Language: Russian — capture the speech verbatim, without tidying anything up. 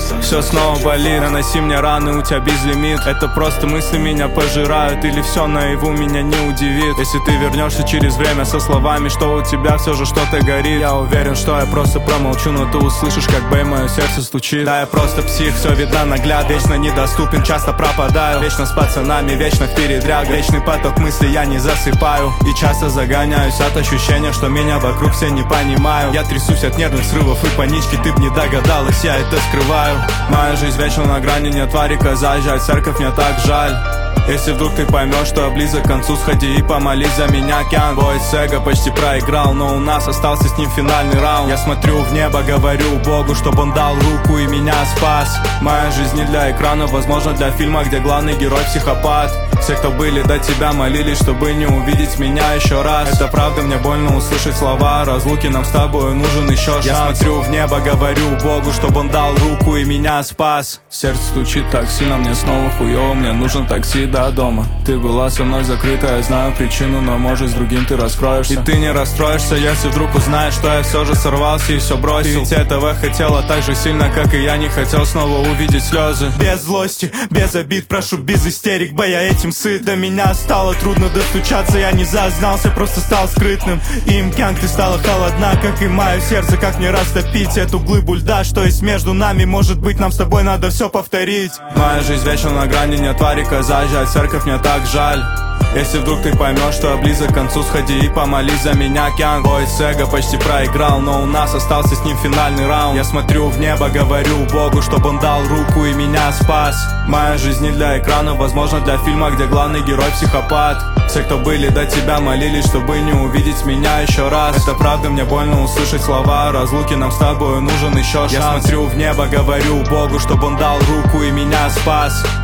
Все снова болит, наноси мне раны, у тебя безлимит. Это просто мысли меня пожирают, или все наяву меня не удивит. Если ты вернешься через время со словами, что у тебя все же что-то горит, я уверен, что я просто промолчу, но ты услышишь, как бей, мое сердце стучит. Да, я просто псих, все видно наглядно, вечно недоступен, часто пропадаю. Вечно с пацанами, вечно в передрягах, вечный поток мыслей, я не засыпаю. И часто загоняюсь от ощущения, что меня вокруг все не понимают. Я трясусь от нервных срывов и панички, ты б не догадалась, я это скрываю. Моя жизнь вечно на грани, нет варика, заезжать в церковь мне так жаль. Если вдруг ты поймешь, что я близок к концу, сходи и помолись за меня. Кян Бой с эго почти проиграл, но у нас остался с ним финальный раунд. Я смотрю в небо, говорю Богу, чтоб он дал руку и меня спас. Моя жизнь не для экрана, возможно для фильма, где главный герой психопат. Все, кто были до тебя, молились, чтобы не увидеть меня еще раз. Это правда, мне больно услышать слова о разлуке, нам с тобой нужен еще шанс. Я смотрю в небо, говорю Богу, чтоб он дал руку и меня спас. Сердце стучит так сильно, мне снова хуёво, мне нужен такси до дома. Ты была со мной закрыта, я знаю причину, но может с другим ты раскроешься. И ты не расстроишься, если вдруг узнаешь, что я все же сорвался и все бросил. Ты ведь этого хотела так же сильно, как и я не хотел снова увидеть слезы. Без злости, без обид, прошу, без истерик, бо я этим сыт. До меня стало трудно достучаться, я не зазнался, просто стал скрытным. Им Кянг, ты стала холодна, как и мое сердце, как мне растопить эту глыбу льда, что есть между нами. Может быть, нам с тобой надо все повторить. Моя жизнь вечно на грани, нет варика, заезжать в церковь мне так жаль. Если вдруг ты поймешь, что я близок к концу, сходи и помолись за меня. Кянг Бой с эго почти проиграл, но у нас остался с ним финальный раунд. Я смотрю в небо, говорю Богу, чтоб он дал руку и меня спас. Моя жизнь не для экрана, возможно для фильма, где главный герой психопат. Все, кто были до тебя, молились, чтобы не увидеть меня еще раз. Это правда, мне больно услышать слова о разлуке, нам с тобой нужен еще шанс. Я смотрю в небо, говорю Богу, чтоб он дал руку и меня спас.